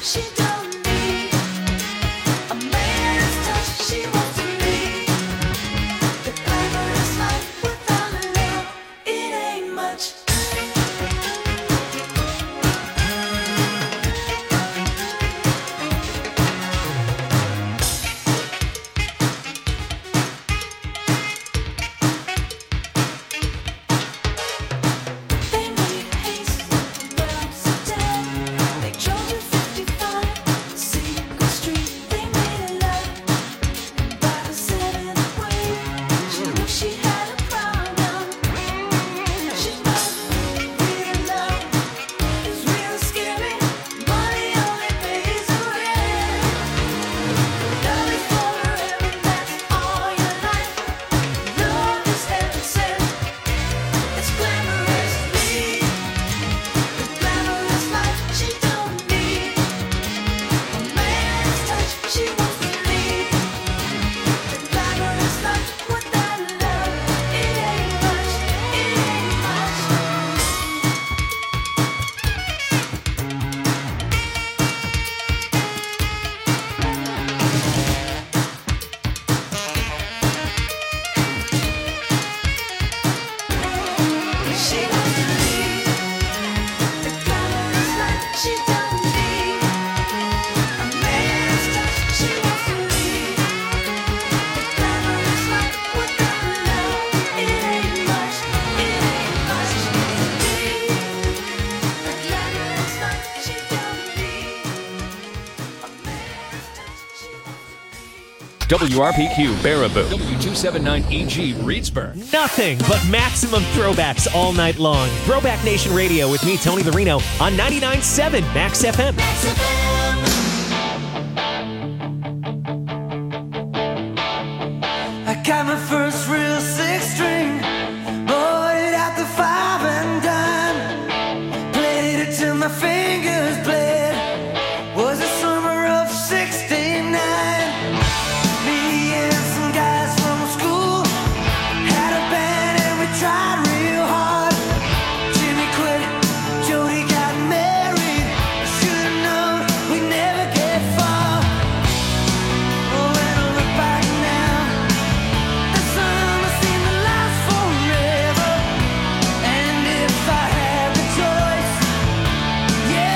WRPQ Baraboo, W279EG Reedsburg. Nothing but maximum throwbacks all night long. Throwback Nation Radio with me, Tony the Reno, on 99.7 Max FM. I got my first real six-string, bought it at the five and dime, played it till my fingers bled. Was the summer of '69. Me and some guys from school had a band and we tried real hard. Jimmy quit, Jody got married. I should've known we'd never get far. Oh, when I look back now, the summer seemed to last forever. And if I had the choice, yeah,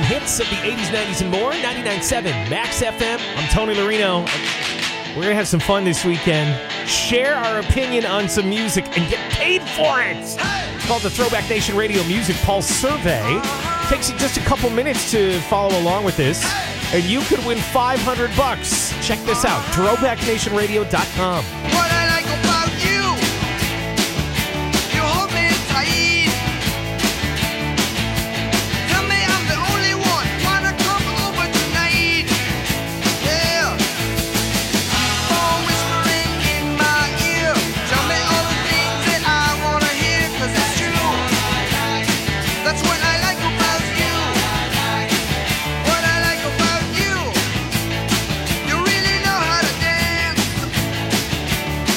hits of the 80s, 90s, and more. 99.7 Max FM. I'm Tony Larino. We're going to have some fun this weekend. Share our opinion on some music and get paid for it. It's called the Throwback Nation Radio Music Pulse Survey. It takes you just a couple minutes to follow along with this, and you could win $500. Check this out, throwbacknationradio.com. What I like about you, you hold me tight. Tell me I'm the only one, wanna come over tonight. Yeah. Phone whispering in my ear, tell me all the things that I wanna hear, 'cause it's true. That's what I like about you. What I like about you, you really know how to dance.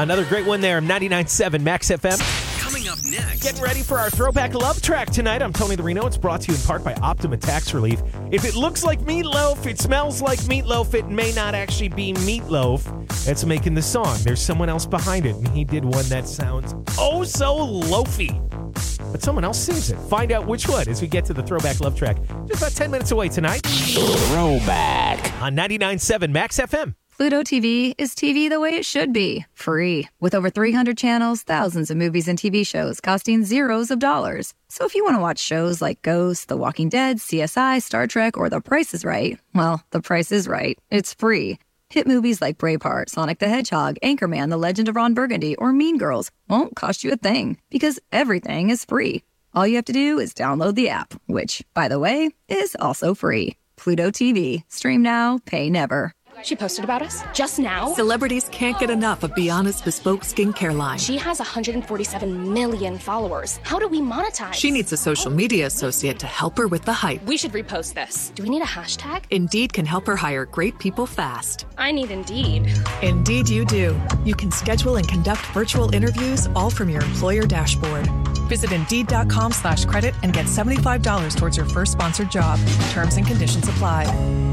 Another great one there, 99.7 Max FM. Coming up next. Getting ready for our throwback love track tonight. I'm Tony Larino. It's brought to you in part by Optima Tax Relief. If it looks like meatloaf, it smells like meatloaf, it may not actually be meatloaf that's making the song. There's someone else behind it, and he did one that sounds oh so loafy. But someone else sings it. Find out which one as we get to the throwback love track. Just about 10 minutes away tonight. Throwback. On 99.7 Max FM. Pluto TV is TV the way it should be, free. With over 300 channels, thousands of movies and TV shows costing zeros of dollars. So if you want to watch shows like Ghost, The Walking Dead, CSI, Star Trek, or The Price is Right, well, The Price is Right. It's free. Hit movies like Braveheart, Sonic the Hedgehog, Anchorman, The Legend of Ron Burgundy, or Mean Girls won't cost you a thing because everything is free. All you have to do is download the app, which, by the way, is also free. Pluto TV. Stream now, pay never. She posted about us just now. Celebrities can't get enough of Bianna's bespoke skincare line. She has 147 million followers. How do we monetize? She needs a social media associate to help her with the hype. We should repost this. Do we need a hashtag? Indeed can help her hire great people fast. I need Indeed. Indeed you do. You can schedule and conduct virtual interviews all from your employer dashboard. Visit Indeed.com/credit and get $75 towards your first sponsored job. Terms and conditions apply.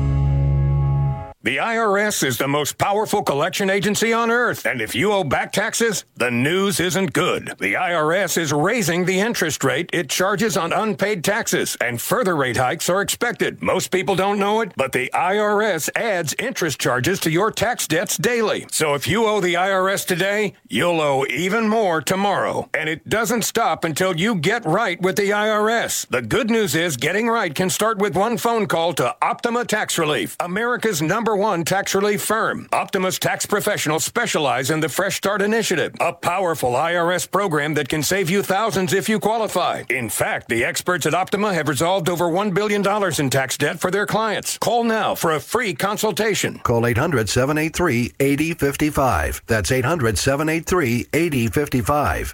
The IRS is the most powerful collection agency on earth, and if you owe back taxes, the news isn't good. The IRS is raising the interest rate it charges on unpaid taxes, and further rate hikes are expected. Most people don't know it, but the IRS adds interest charges to your tax debts daily. So if you owe the IRS today, you'll owe even more tomorrow. And it doesn't stop until you get right with the IRS. The good news is getting right can start with one phone call to Optima Tax Relief, America's #1 tax relief firm. Optima's tax professionals specialize in the Fresh Start Initiative, a powerful IRS program that can save you thousands if you qualify. In fact, the experts at Optima have resolved over $1 billion in tax debt for their clients. Call now for a free consultation. Call 800-783-8055. That's 800-783-8055.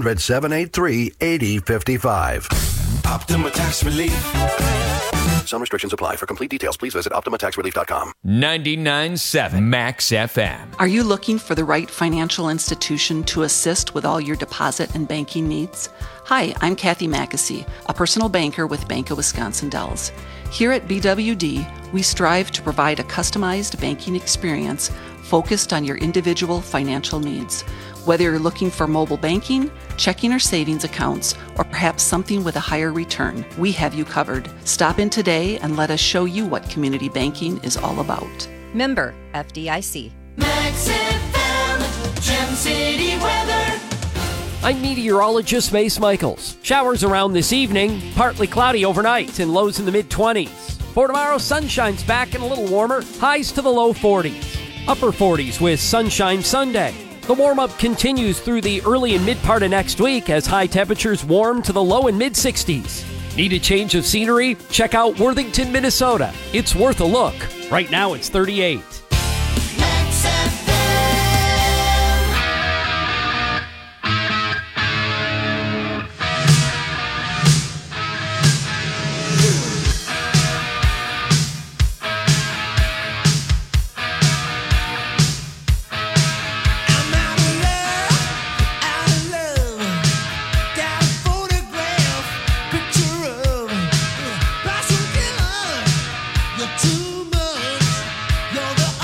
800-783-8055. Optima Tax Relief. Some restrictions apply. For complete details, please visit OptimaTaxRelief.com. 99.7 Max FM. Are you looking for the right financial institution to assist with all your deposit and banking needs? Hi, I'm Kathy Mackesy, a personal banker with Bank of Wisconsin Dells. Here at BWD, we strive to provide a customized banking experience focused on your individual financial needs. Whether you're looking for mobile banking, checking or savings accounts, or perhaps something with a higher return, we have you covered. Stop in today and let us show you what community banking is all about. Member FDIC. Max FM, Gem City weather. I'm meteorologist Mace Michaels. Showers around this evening, partly cloudy overnight and lows in the mid-20s. For tomorrow, sunshine's back and a little warmer, highs to the low 40s. Upper 40s with sunshine Sunday. The warm-up continues through the early and mid-part of next week as high temperatures warm to the low and mid-60s. Need a change of scenery? Check out Worthington, Minnesota. It's worth a look. Right now it's 38. Max FM. You're too much. You're the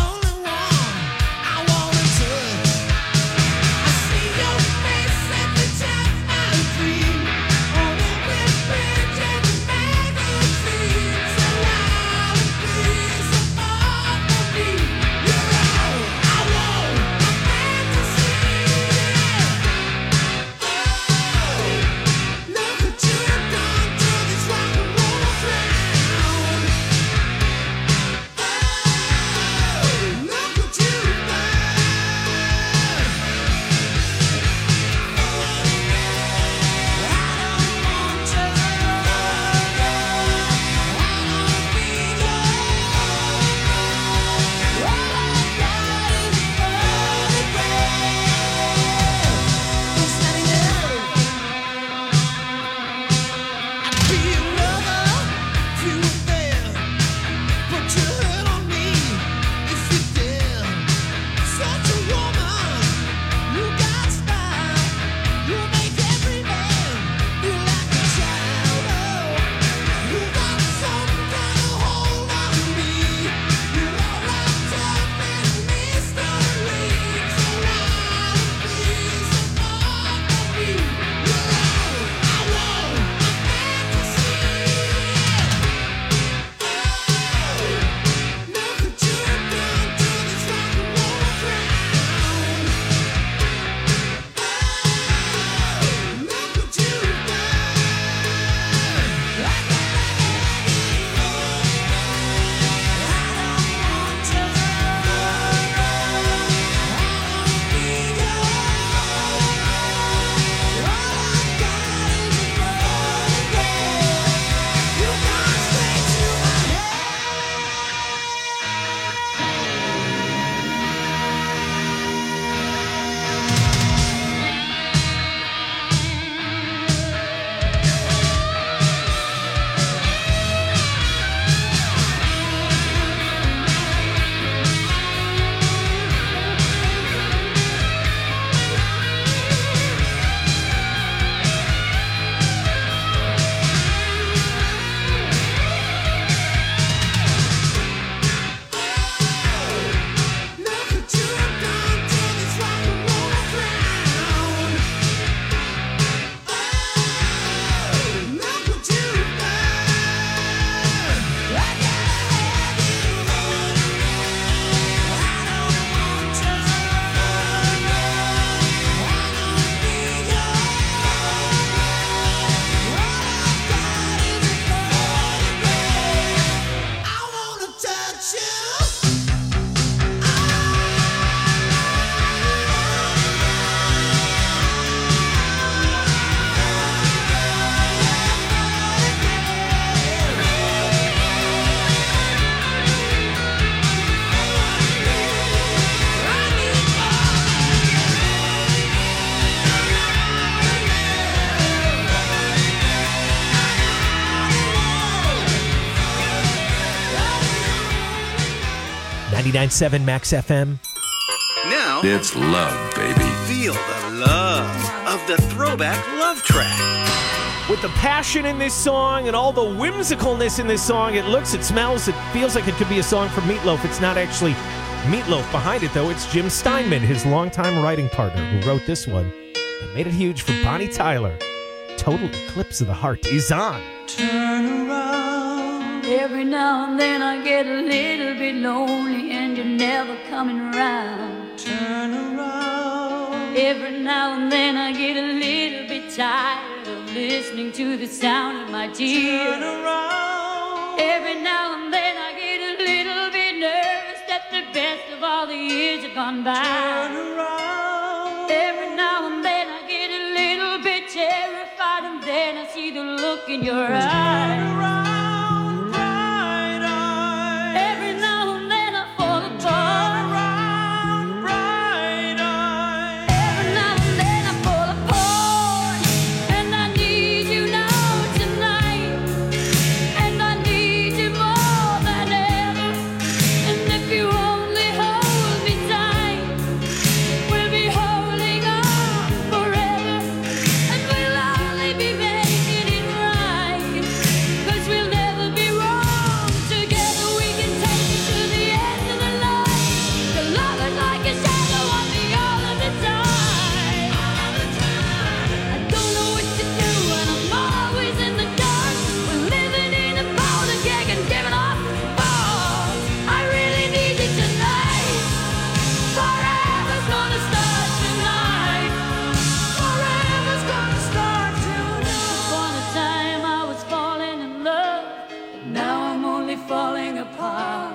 99.7 Max FM. Now, it's love, baby. Feel the love of the Throwback Love Track. With the passion in this song and all the whimsicalness in this song, it looks, it smells, it feels like it could be a song from Meatloaf. It's not actually Meatloaf behind it, though. It's Jim Steinman, his longtime writing partner, who wrote this one and made it huge for Bonnie Tyler. Total Eclipse of the Heart is on. Turn around. Every now and then I get a little bit lonely and you're never coming around. Turn around. Every now and then I get a little bit tired of listening to the sound of my tears. Turn around. Every now and then I get a little bit nervous that the best of all the years have gone by. Turn around. Every now and then I get a little bit terrified and then I see the look in your eyes. Turn around, bright eyes. Every now and then I fall apart. Turn around, bright eyes. Every now and then I fall apart. And I need you now tonight. And I need you more than ever. And if you only hold me tight, we'll be holding on forever. And we'll only be making it right. 'Cause we'll never be wrong. Together we can take it to the end of the line. The love is like a shadow on me all of the time. I don't know what to do and I'm always in the dark. We're living in a powder keg and giving off balls. I really need you tonight. Forever's gonna start tonight. Forever's gonna start tonight. Upon a time I was falling in love, but now I'm only falling apart.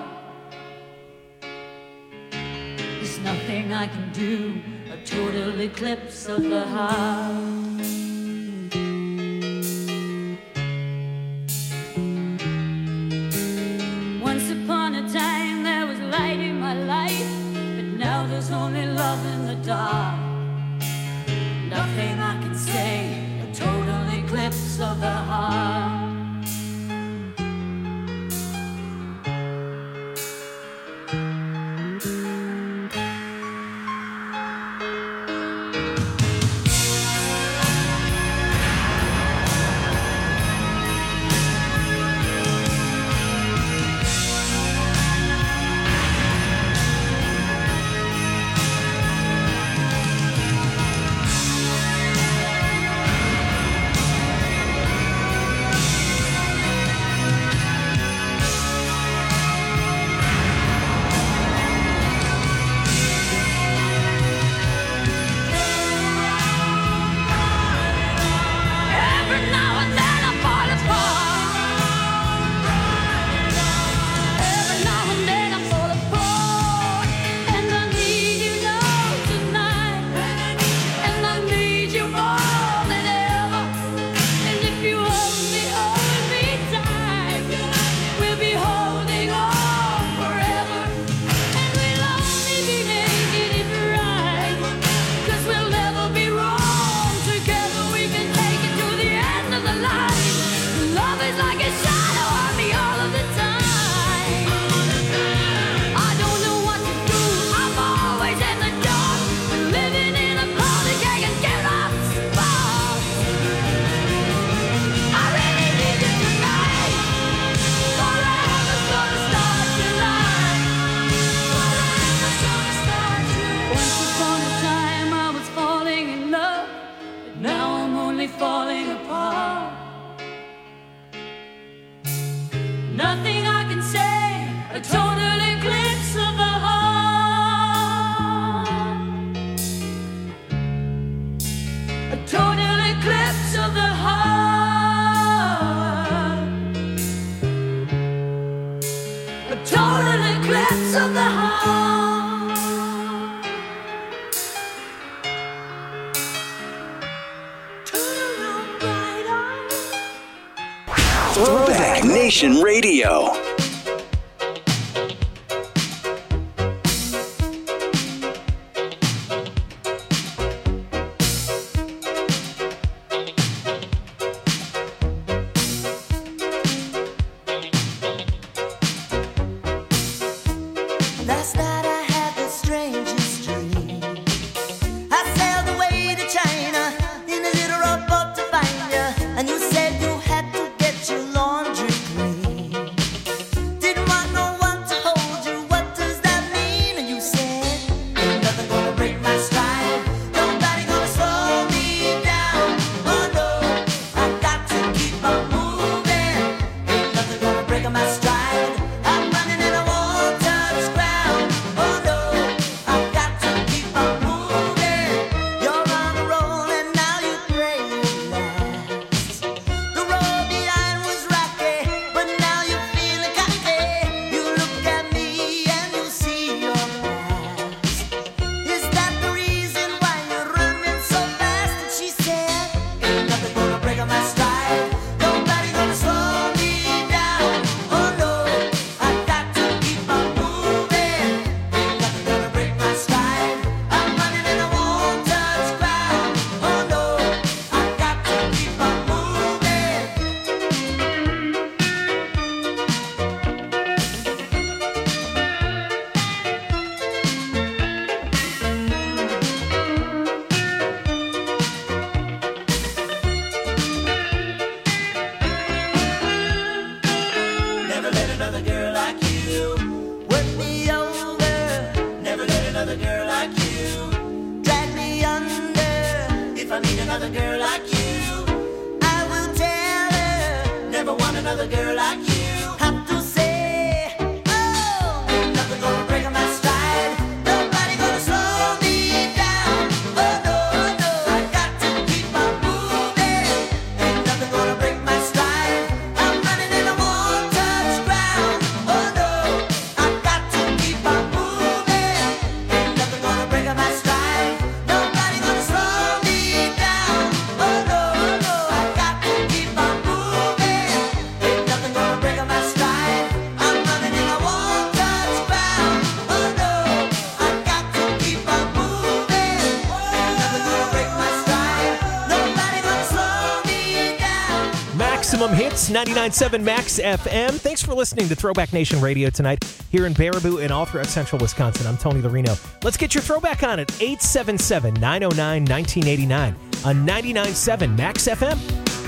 There's nothing I can do, a total eclipse of the heart. Once upon a time there was light in my life, but now there's only love in the dark. Nothing I can say, a total eclipse of the heart. Every now and then I fall apart. Every now and then I fall apart. And I need you now tonight. And I need you more than ever. And if you only hold me tight, we'll be holding on forever. And we'll only be making it right. 'Cause we'll never be wrong. Together we can take it to the end of the line. Love is like a shadow on me all of the time. I don't know what to do, I'm always in the dark. Living in a powder keg and getting off sparks. I really need you tonight. Forever's gonna start tonight. Forever's gonna start tonight. Once upon a time I was falling in love, but now I'm only falling apart. Nothing I can say, a total eclipse of the heart. A total eclipse of the heart. A total eclipse of the heart. Turn around, bright eyes. Throwback Nation Radio. Last another girl like you. I will tell her, never want another girl like you. Have to say, oh, ain't nothing gonna break my stride. Nobody gonna slow me down. Oh no, I got to keep on moving. Ain't nothing gonna break my stride. I'm running and I won't touch ground. Oh no, I got to keep on moving. Ain't nothing gonna break my stride. Nobody gonna slow me down. Oh no, I got to keep on moving. Ain't nothing gonna break my stride. I'm running and I won't touch ground. Oh no, I got to keep on moving. Ain't nothing gonna break my stride. Nobody gonna slow me down. Maximum Hits, 99.7 Max FM. Thanks for listening to Throwback Nation Radio tonight here in Baraboo and all throughout central Wisconsin. I'm Tony Larino. Let's get your throwback on at 877-909-1989 on 99.7 Max FM.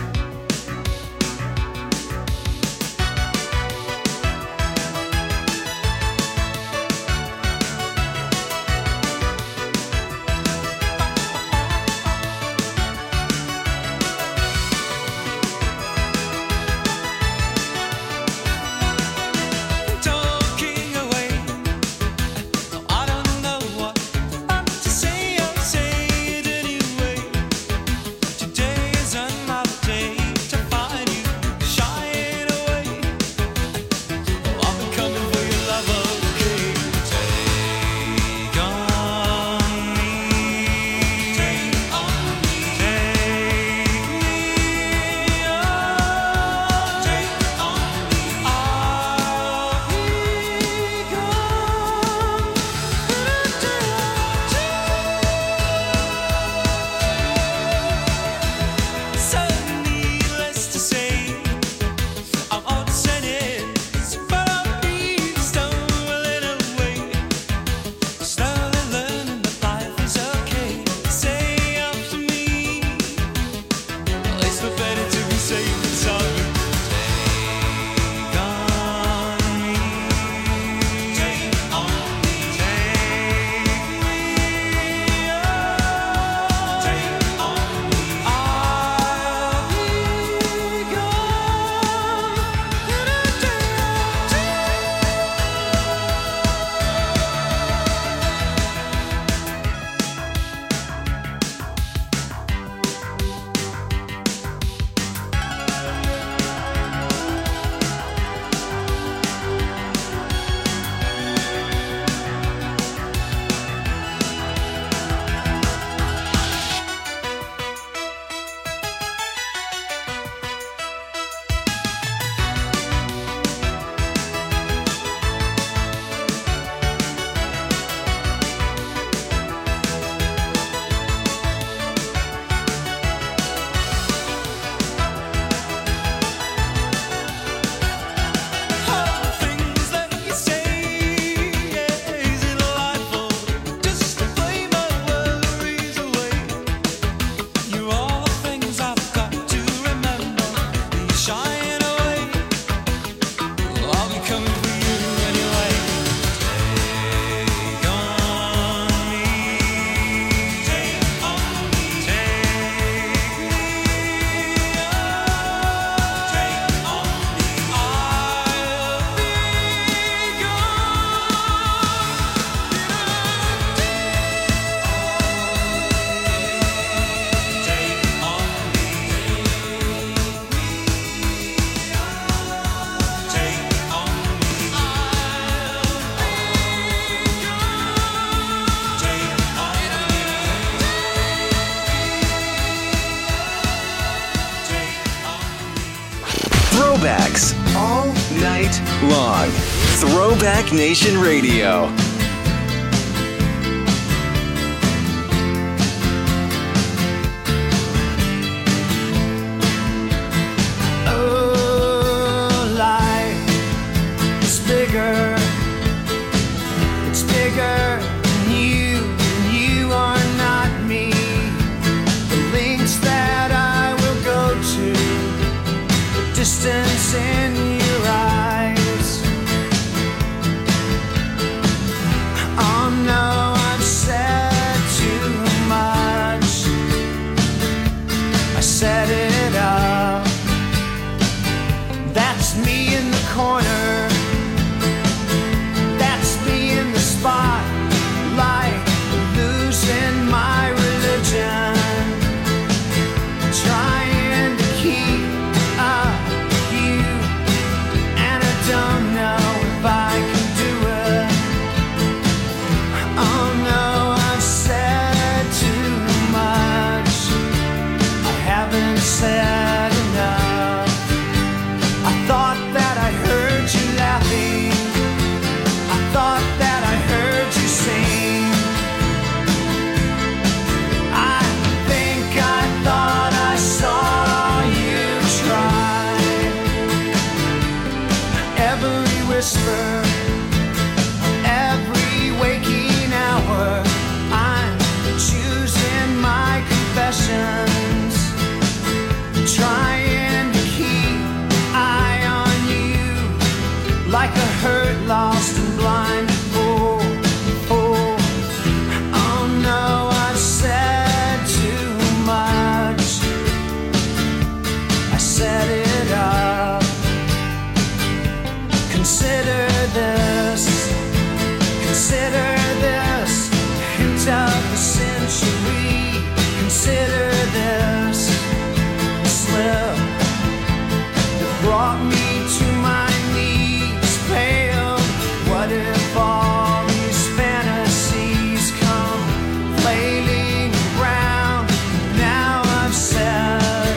Talking away, I don't know what to say. I'll say it anyway. Today is another day to find you shying away. I've been coming for your love, okay? Take on me, take on me, take me on, take on me. Needless to say, I'm on sentence, but I'll be stumbling away. Slowly learning that life is okay. Say up to me, it's no better to be safe than sorry. Take on me, take on me, take me on, take on me. I'll be things that you say, is it delightful just to play my worries away? You're all the things I've got to remember. You're shying away. I'll be coming for you anyway. Take on me, take on me, take me on, take on me. I'll be Throwbacks all night long. Throwback Nation Radio. Oh, life is bigger. It's bigger than you, and you are not me. The lengths that I will go to, the distance in your eyes. possessions, trying to keep eye on you, like a hurt, lost and blind. Oh, oh, oh no, I've said too much. I set it up. Consider this, hint of the century. Consider this slip that brought me to my knees, pale. What if all these fantasies come flailing around? Now I've said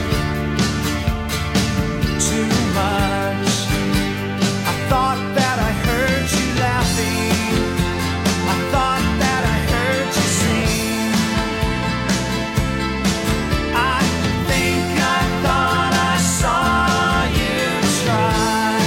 too much. I thought that I heard you laughing. I thought that I heard you sing. I think I thought I saw you try.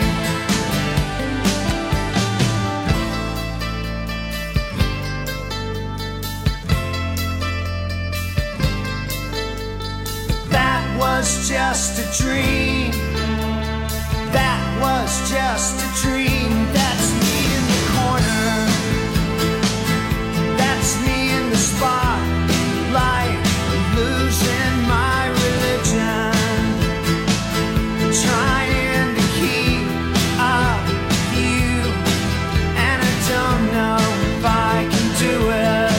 That was just a dream. That was just a dream. That's me in the corner. That's me in the spotlight, losing my religion, trying to keep up with you, and I don't know if I can do it.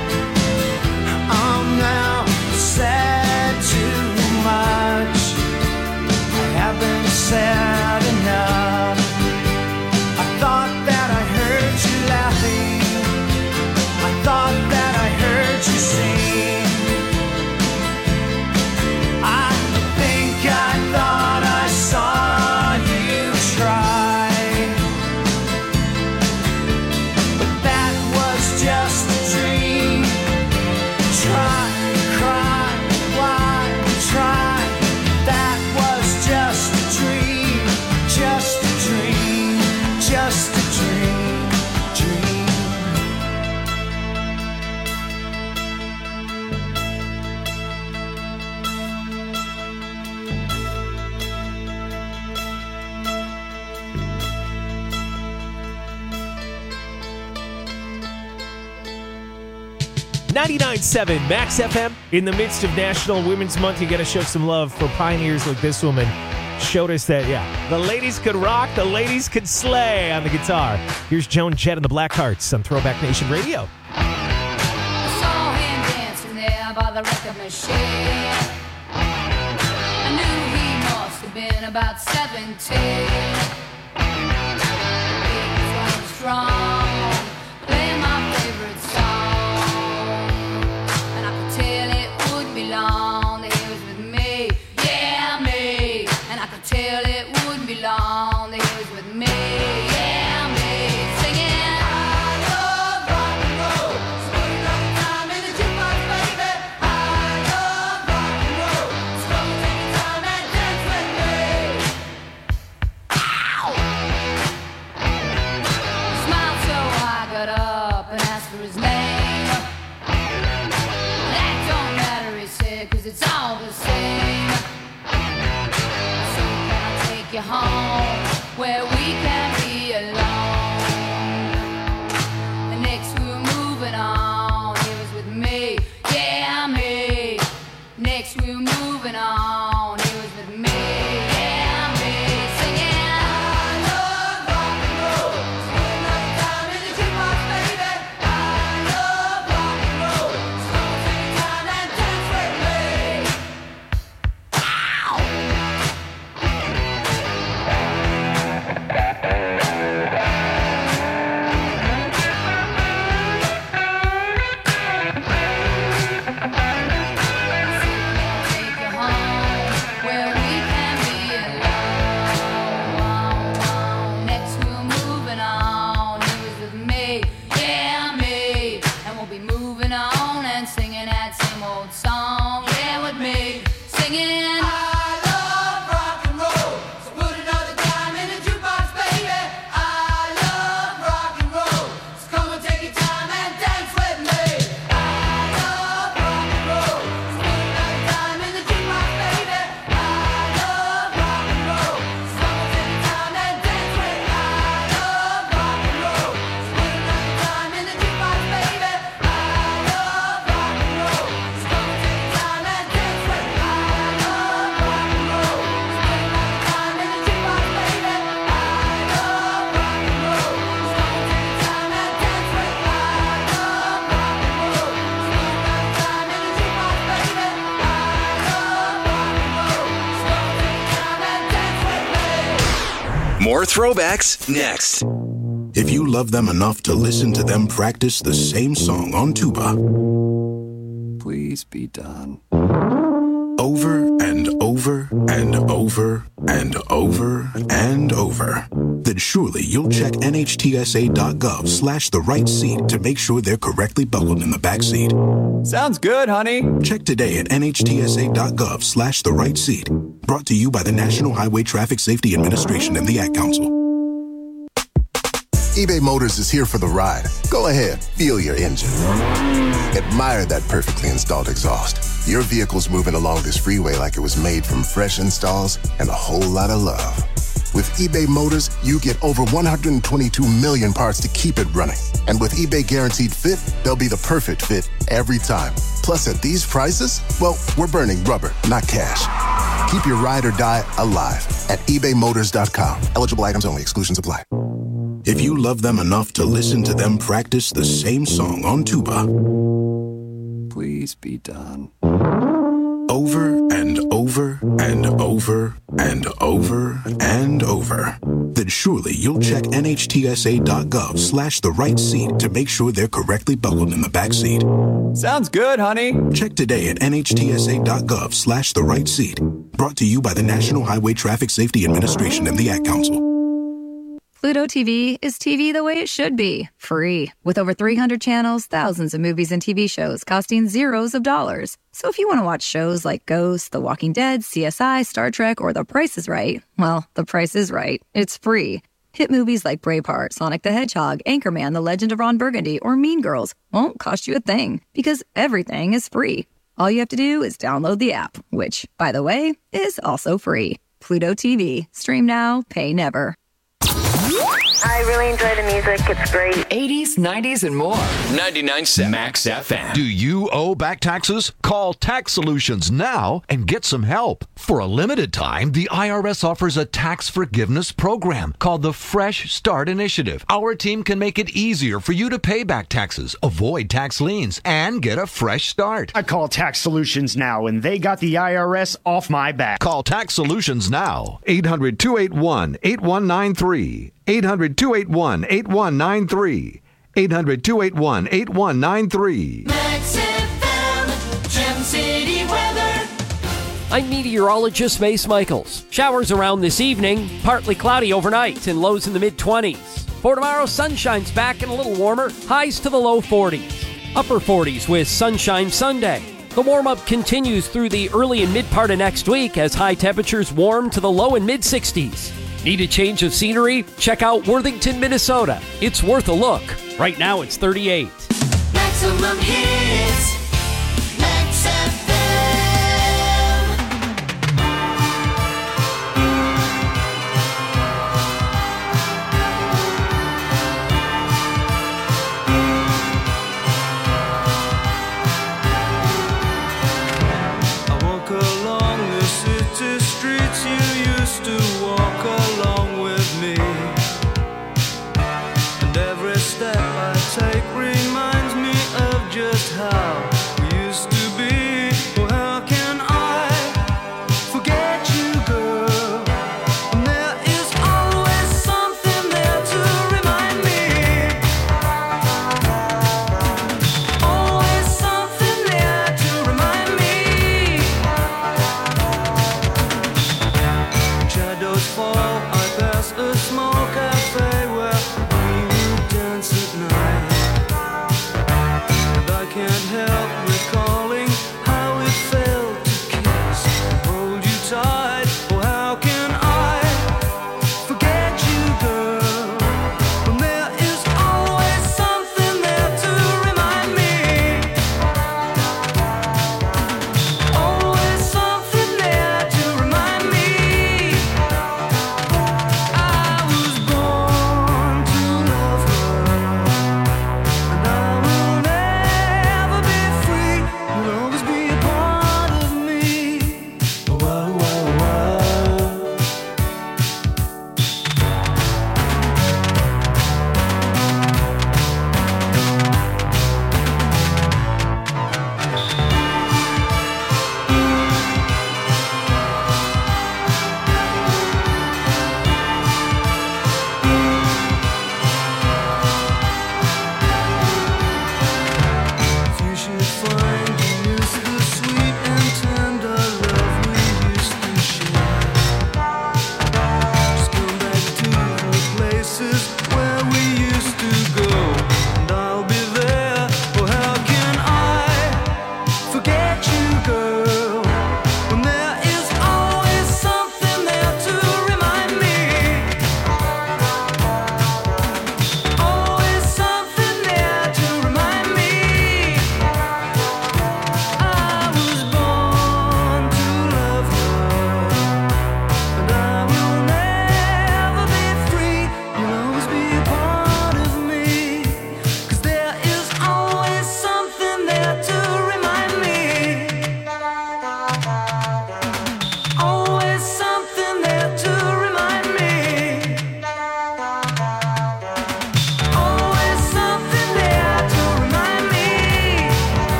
Oh no, I said too much. I haven't said enough. I thought that I heard you laughing. I thought that I heard you sing. I think I thought I saw you try. But that was just a dream. Try, cry, why try? That was just a dream, just a dream, just a dream, dream. .997 Max FM. In the midst of National Women's Month, you got to show some love for pioneers like this woman. Showed us that, the ladies could rock, the ladies could slay on the guitar. Here's Joan Jett and the Blackhearts on Throwback Nation Radio. I saw him dancing there by the record machine. I knew he must have been about 17. He was running strong, playing my favorite song, and I could tell it wouldn't be long that he was with me, yeah, me. And I could tell it wouldn't be long that he was with me, yeah, me. Singing, I love rock and roll. So put another time in the jukebox, baby. I love rock and roll. So come and take your time and dance with me. Ow! He smiled so I got up and asked for his name. That don't matter, he said, 'cause it's all the same. So can I take you home where we can be alone? And next we were moving on. He was with me, yeah, me. Next we were moving on. He was with me, yeah, me. Singing, I love rock and roll. So put another time in the jukebox, baby. I love rock and roll. So come and take your time and dance with me. Ow! More throwbacks next. If you love them enough to listen to them practice the same song on tuba, please be done. Over and over and over and over and over, then surely you'll check NHTSA.gov/the right seat to make sure they're correctly buckled in the back seat. Sounds good, honey. Check today at NHTSA.gov/the right seat. Brought to you by the National Highway Traffic Safety Administration and the Ad Council. eBay Motors is here for the ride. Go ahead, feel your engine. Admire that perfectly installed exhaust. Your vehicle's moving along this freeway like it was made from fresh installs and a whole lot of love. With eBay Motors, you get over 122 million parts to keep it running. And with eBay Guaranteed Fit, they'll be the perfect fit every time. Plus, at these prices, well, we're burning rubber, not cash. Keep your ride or die alive at ebaymotors.com. Eligible items only. Exclusions apply. If you love them enough to listen to them practice the same song on tuba, please be done. Over and over and over and over and over, then surely you'll check NHTSA.gov/the right seat to make sure they're correctly buckled in the back seat. Sounds good, honey. Check today at NHTSA.gov/the right seat. Brought to you by the National Highway Traffic Safety Administration and the Ad Council. Pluto TV is TV the way it should be, free. With over 300 channels, thousands of movies and TV shows costing zeros of dollars. So if you want to watch shows like Ghost, The Walking Dead, CSI, Star Trek, or The Price is Right, well, The Price is Right. It's free. Hit movies like Braveheart, Sonic the Hedgehog, Anchorman, The Legend of Ron Burgundy, or Mean Girls won't cost you a thing, because everything is free. All you have to do is download the app, which, by the way, is also free. Pluto TV. Stream now, pay never. I really enjoy the music. It's great. 80s, 90s, and more. 99.7 Max FM. Do you owe back taxes? Call Tax Solutions now and get some help. For a limited time, the IRS offers a tax forgiveness program called the Fresh Start Initiative. Our team can make it easier for you to pay back taxes, avoid tax liens, and get a fresh start. I call Tax Solutions now, and they got the IRS off my back. Call Tax Solutions now. 800-281-8193. 800-281-8193. 800-281-8193. Max FM, Gem City weather. I'm meteorologist Mace Michaels. Showers around this evening, partly cloudy overnight and lows in the mid-20s. For tomorrow, sunshine's back and a little warmer, highs to the low 40s. Upper 40s with sunshine Sunday. The warm-up continues through the early and mid-part of next week as high temperatures warm to the low and mid-60s. Need a change of scenery? Check out Worthington, Minnesota. It's worth a look. Right now, it's 38. Maximum hits. Max FM. I walk along the city streets you used to walk along with me, and every step I take reminds me of just how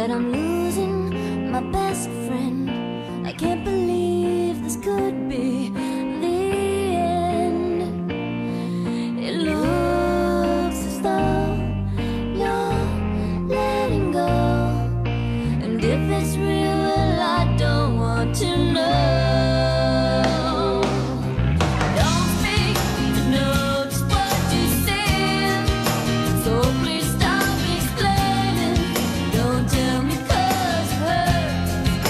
that I'm losing my best friend. I can't believe this could be the end. It looks as though you're letting go, and if it's real, well, I don't want to know. Don't speak to know just what you said, so please stop explaining. Don't tell me 'cause it hurts.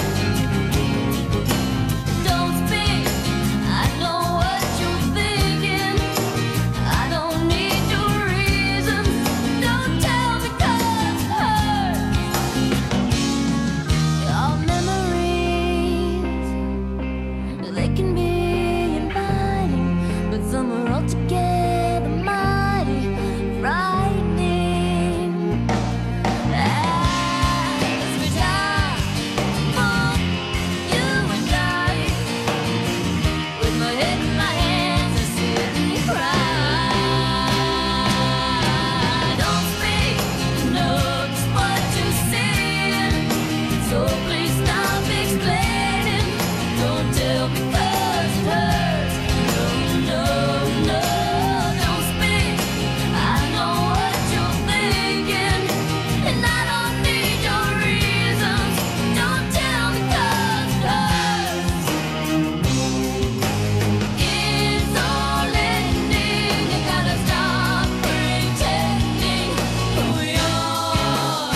Don't speak, I know what you're thinking. I don't need your reasons. Don't tell me 'cause it hurts. Your memories, they can be inviting, but some are altogether mighty frightening. As we die among you and I, with my head in my hands, I sit and cry. Don't speak, know just what you said, so please stop explaining. Don't tell me 'cause it hurts. No, no, no, don't speak. I know what you're thinking, and I don't need your reasons. Don't tell me 'cause it hurts. It's all ending. You gotta stop pretending who you are.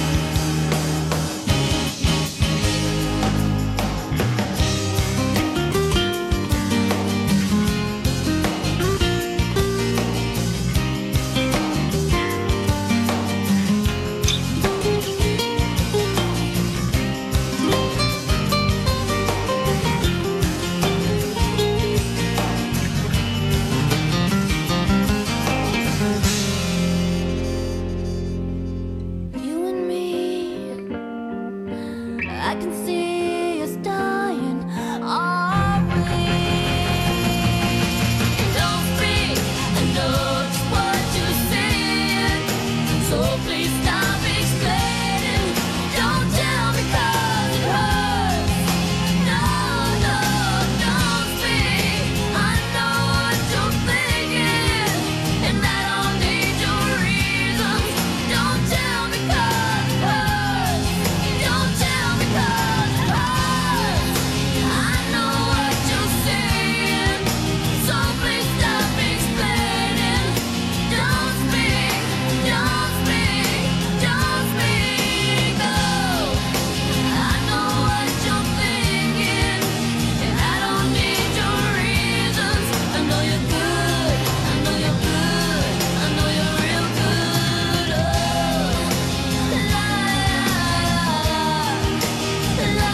You and me, I can see us dying, are we? Don't speak, I know just what you said, so please stop explaining. Don't tell me 'cause it hurts. No, no, don't speak. I know what you're thinking, and I don't need your reasons. Don't tell me 'cause it hurts. Don't tell me 'cause it hurts. I know what you're saying, so please stop explaining. Don't speak, don't speak, don't speak. Oh, I know what you're thinking, and I don't need your reasons. I know you're good, I know you're good, I know you're real good. Oh, la la la la.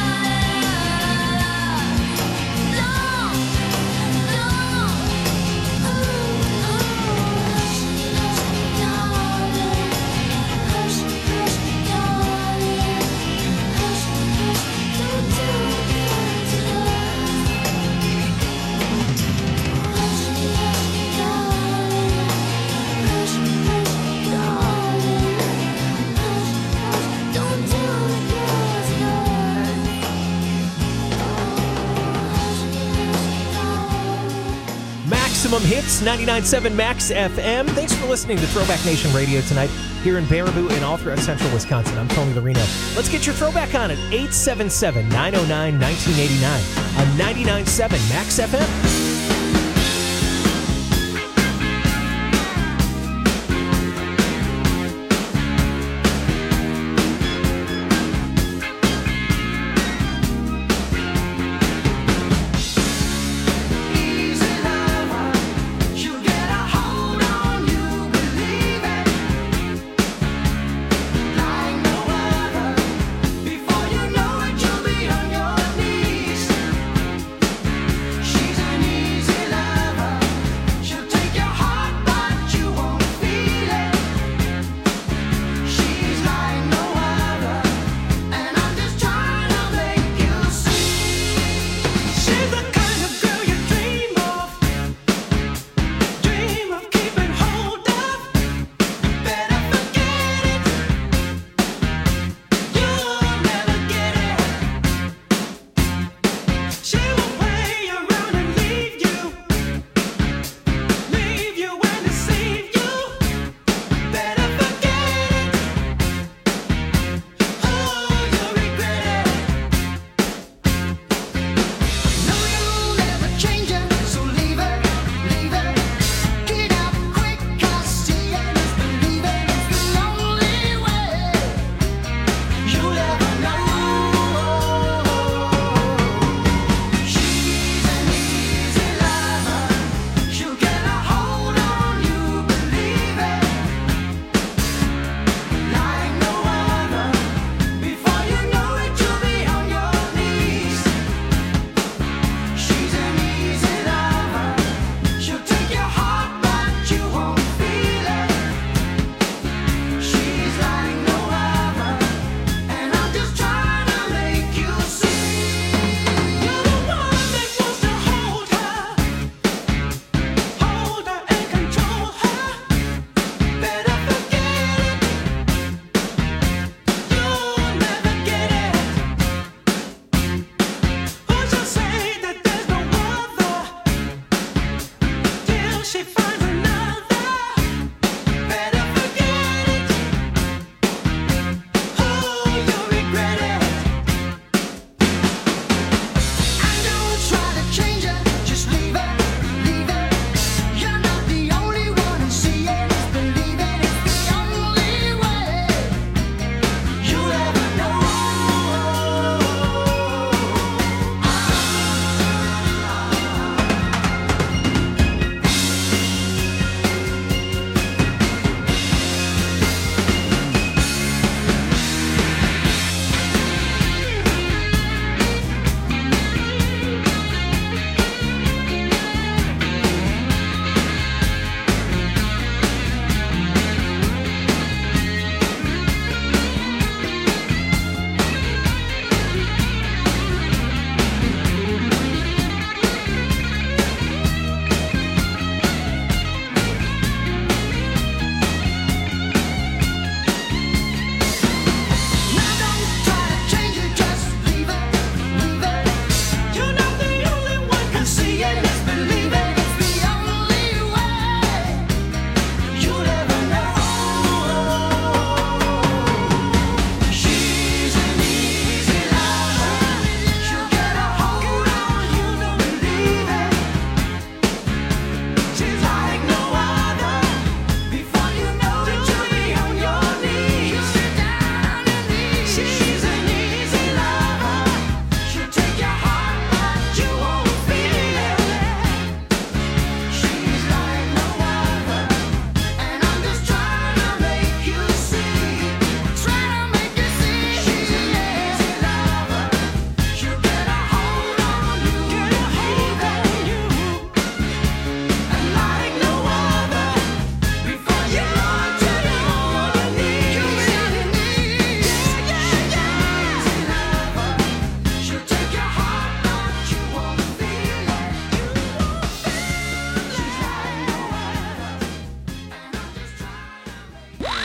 Maximum Hits, 99.7 Max FM. Thanks for listening to Throwback Nation Radio tonight here in Baraboo and all throughout central Wisconsin. I'm Tony Lorino. Let's get your throwback on at 877-909-1989 on 99.7 Max FM. Before you know it, you'll be on your knees. She's an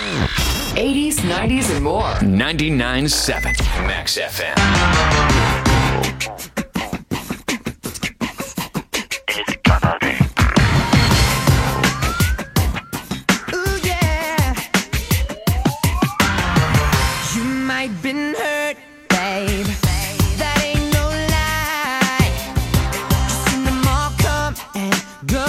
80s, 90s, and more. 99.7 Max FM. Ooh, yeah. You might been hurt, babe. That ain't no lie. Just seen them all come and go.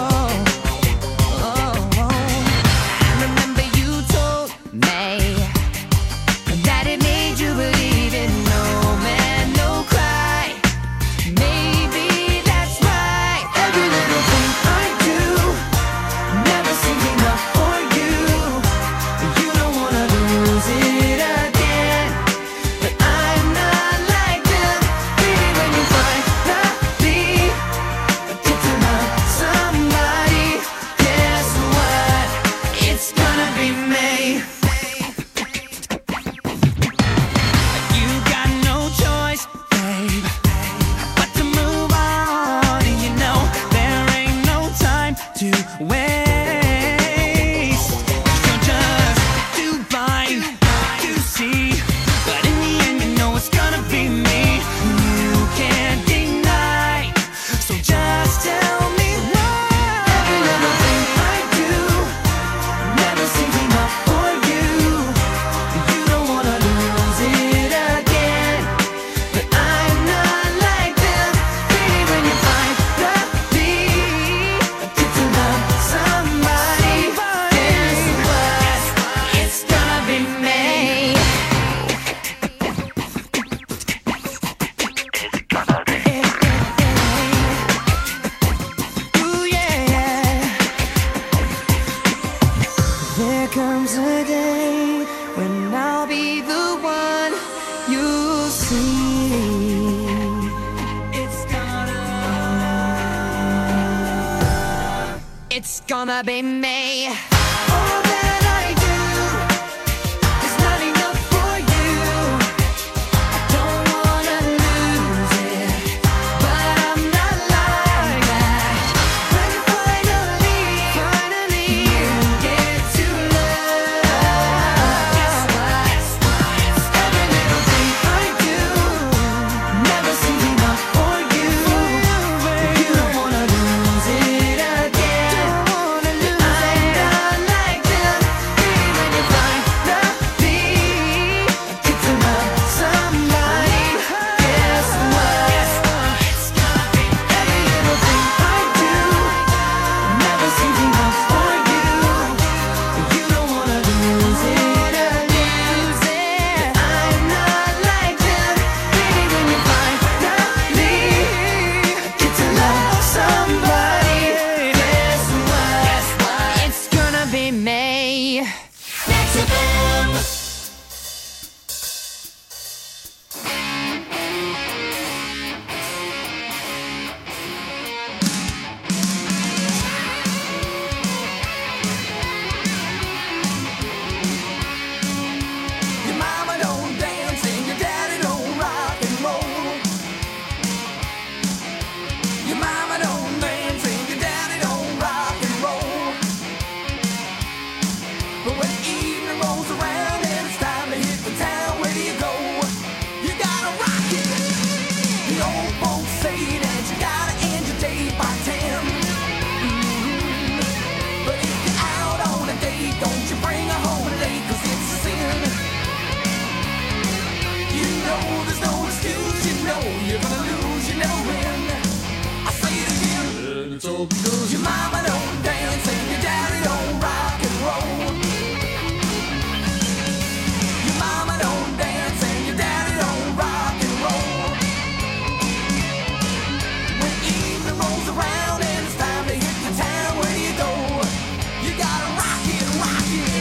I remember you told me that it made you believe in no man, no cry. Maybe that's right. Every little thing I do never seems enough for you. You don't wanna lose it again, but I'm not like them. Baby, when you finally get to love somebody, guess what? It's gonna be me. You got no choice, babe, but to move on. And you know there ain't no time to waste. You're just too blind to see, but in the end you know it's gonna be me. You can't deny, so just tell me why. Every little thing I do never seems enough for you. You don't wanna lose it again, but I'm not like them. Baby, when you finally get to love somebody, guess what? It's gonna be me. Ooh, yeah. There comes a day when I'll be the one you see. It's gonna be me. All that I do is not enough for you. I don't wanna lose it, but I'm not like that. When finally you get to love, guess what? Every little thing I do never seems enough for you. You don't wanna lose it again. I'm not like them. Baby, when you finally get to love somebody, guess what? It's gonna be every little thing I do never seems enough for you. You don't wanna lose it again. I'm not like them. Baby, when you finally get to love somebody, guess what? It's gonna be me. Max FM. Your mama don't dance and your daddy don't rock and roll. Your mama don't dance and your daddy don't rock and roll. But when evening rolls around and it's time to hit the town, where do you go? You gotta rock it. The old folks say that you gotta end your day by 10. But if you're out on a date, don't you bring her home late, 'cause it's a sin. You know there's no excuse, you know you're gonna lose, you never win. I say it again, and it's all because your mama don't dance and your daddy don't rock and roll. Your mama don't dance and your daddy don't rock and roll. When evening rolls around and it's time to hit the town, where do you go? You gotta rock it, rock it.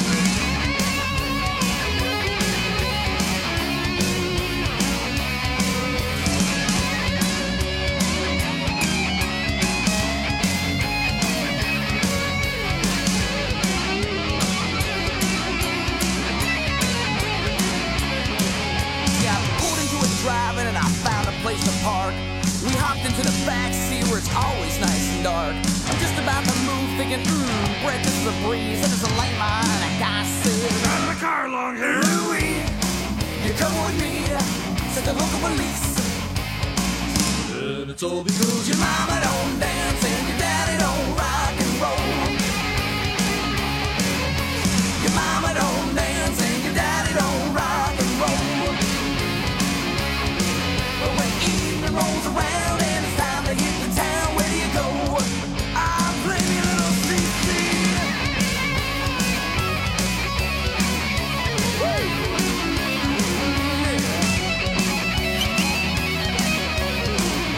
Yeah, I pulled into a drive-in and I found a place to park. We hopped into the back seat where it's always nice and dark. I'm just about to move, thinking, breakfast is a breeze, and it's a late line, and a guy said, It's all because your mama don't dance.